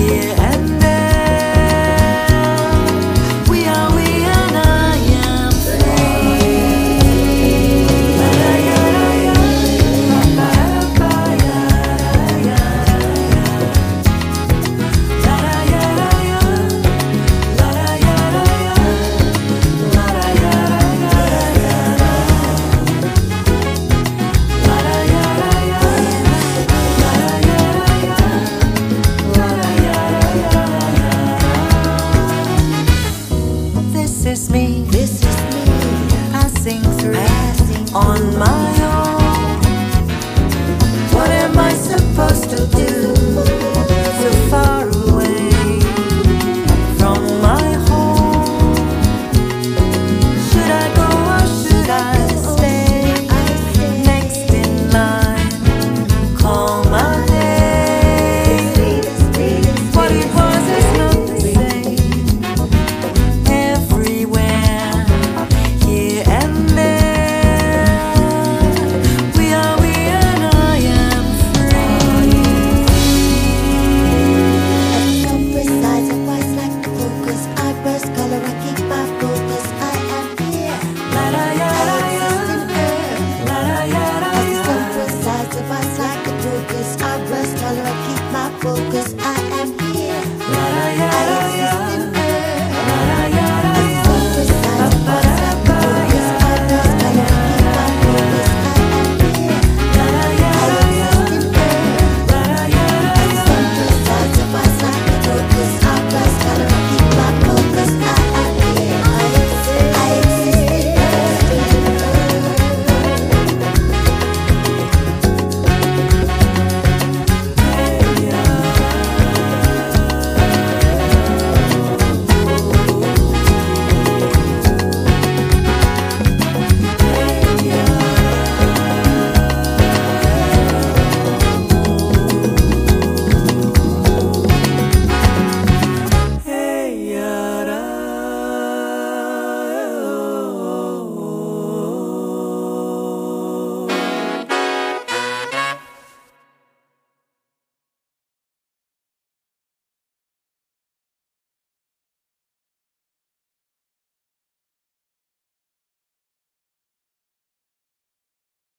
here and there. We are, and I am free. La la ya la ya, la ba ba ya ya ya. La la ya la ya, la la ya la ya, la la ya la ya ya. La la ya la ya, la la ya la ya, la la ya la ya. This is me, passing through on my own. What am I supposed to do? So far away from my home. Should I go or should I stay? Next in line, call my name. What it was is not the same. Everywhere, here and there. We are, and I am free. So precise, a voice like the focus. I burst color, I keep my focus. I am here. La la ya la ya, Exist in air. la la ya la So ya. precise, a voice like the focus. I burst color, I keep my focus. I am